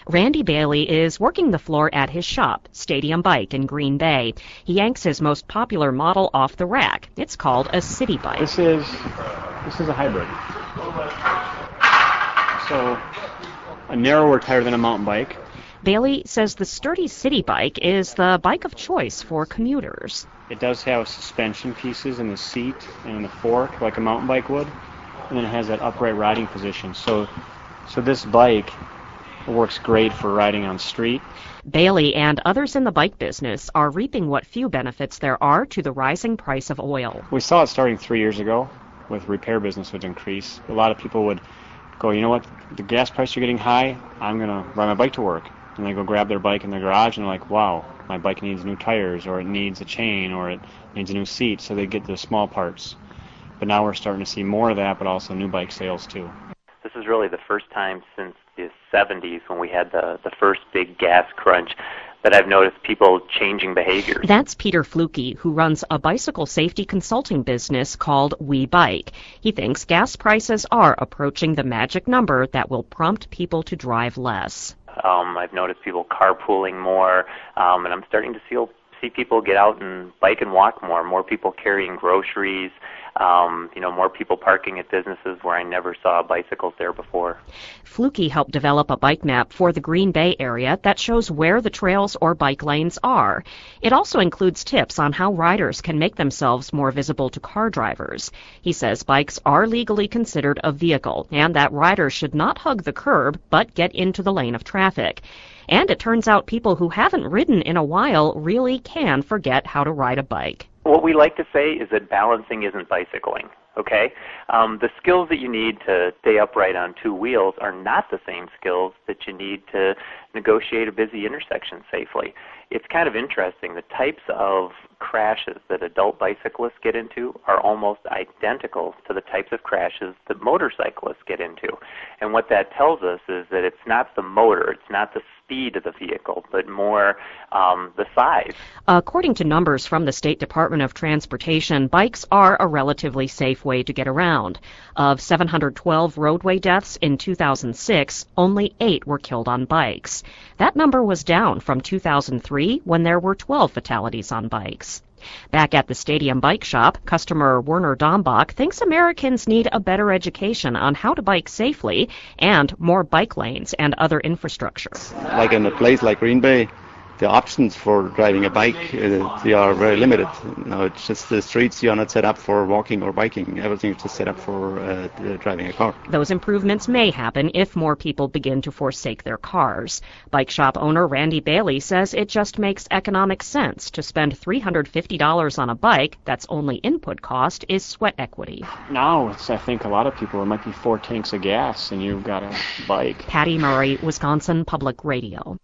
Randy Bailey is working the floor at his shop, Stadium Bike in Green Bay. He yanks his most popular model off the rack. It's called a city bike. This is a hybrid. So a narrower tire than a mountain bike. Bailey says the sturdy city bike is the bike of choice for commuters. It does have suspension pieces in the seat and in the fork like a mountain bike would, and then it has that upright riding position. So this bike works great for riding on street. Bailey and others in the bike business are reaping what few benefits there are to the rising price of oil. We saw it starting 3 years ago with repair business would increase. A lot of people would go, you know what, the gas prices are getting high, I'm going to ride my bike to work. And they go grab their bike in the garage and they're like, wow, my bike needs new tires, or it needs a chain, or it needs a new seat, so they get the small parts. But now we're starting to see more of that, but also new bike sales too. This is really the first time since the 70s when we had the first big gas crunch that I've noticed people changing behaviors. That's Peter Fluke, who runs a bicycle safety consulting business called WeBike. He thinks gas prices are approaching the magic number that will prompt people to drive less. I've noticed people carpooling more, and I'm starting to see people get out and bike and walk more people carrying groceries, more people parking at businesses where I never saw bicycles there before. Fluke helped develop a bike map for the Green Bay area that shows where the trails or bike lanes are. It also includes tips on how riders can make themselves more visible to car drivers. He says bikes are legally considered a vehicle and that riders should not hug the curb but get into the lane of traffic. And it turns out people who haven't ridden in a while really can forget how to ride a bike. What we like to say is that balancing isn't bicycling, okay? The skills that you need to stay upright on two wheels are not the same skills that you need to negotiate a busy intersection safely. It's kind of interesting. The types of crashes that adult bicyclists get into are almost identical to the types of crashes that motorcyclists get into. And what that tells us is that it's not the motor, it's not the speed of the vehicle, but more the size. According to numbers from the State Department of Transportation, bikes are a relatively safe way to get around. Of 712 roadway deaths in 2006, only 8 were killed on bikes. That number was down from 2003 when there were 12 fatalities on bikes. Back at the Stadium Bike Shop, customer Werner Dombach thinks Americans need a better education on how to bike safely and more bike lanes and other infrastructure. Like in a place like Green Bay, the options for driving a bike, they are very limited. It's just the streets are not set up for walking or biking. Everything is just set up for driving a car. Those improvements may happen if more people begin to forsake their cars. Bike shop owner Randy Bailey says it just makes economic sense to spend $350 on a bike that's only input cost is sweat equity. Now, I think a lot of people, it might be 4 tanks of gas and you've got a bike. Patty Murray, Wisconsin Public Radio.